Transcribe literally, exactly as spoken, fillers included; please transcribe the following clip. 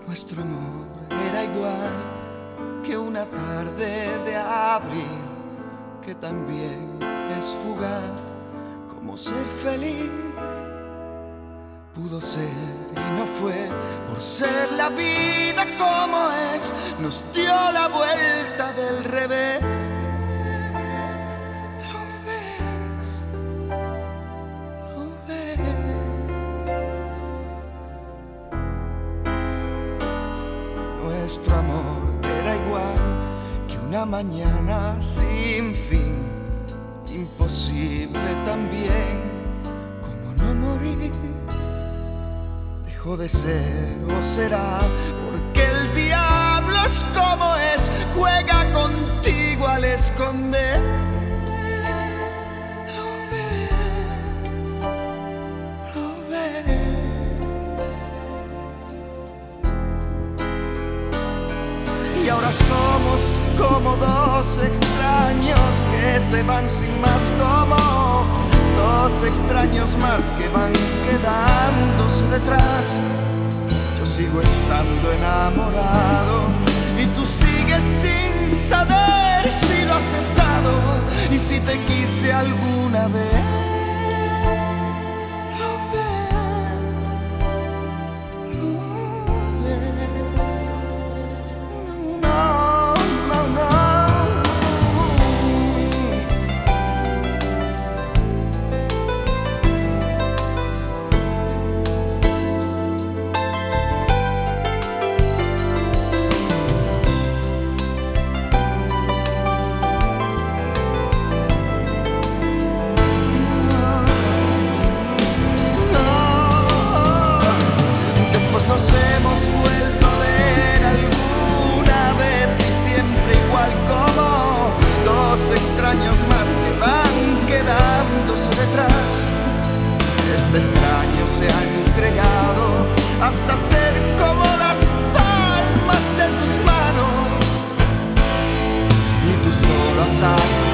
Nuestro amor era igual que una tarde de abril, que también es fugaz como ser feliz. Pudo ser y no fue por ser la vida como es, nos dio la vuelta del revés. ¿Lo ves? ¿Lo ves? Nuestro amor era igual que una mañana sin fin, imposible también como no morir. Dejó de ser o será porque el diablo es como es, juega contigo al esconder. ¿Lo ves? ¿Lo ves? Y ahora somos como dos extraños que se van sin más, como dos extraños más que van quedándose detrás. Yo sigo estando enamorado y tú sigues sin saber si lo has estado y si te quise alguna vez. ¿Lo ves? ¿Lo ves? No, no, no. Nos hemos vuelto a ver alguna vez y siempre igual, como dos extraños más que van quedándose detrás. Este extraño se ha entregado hasta ser como las palmas de tus manos y tú solo has